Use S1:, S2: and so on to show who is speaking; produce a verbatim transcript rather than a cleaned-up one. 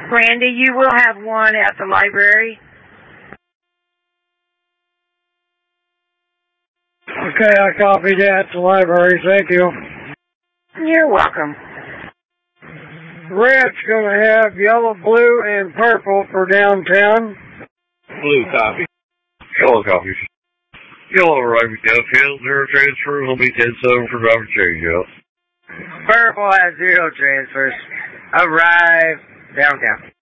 S1: Randy, you will have one at the library.
S2: Okay, I copied that at the library. Thank you.
S1: You're welcome.
S2: Red's going to have yellow, blue, and purple for downtown.
S3: Blue copy. Yellow copy. Yellow arriving downtown. Zero transfer. Will be ten seven for driver change out.
S4: Purple has zero transfers. Arrive downtown.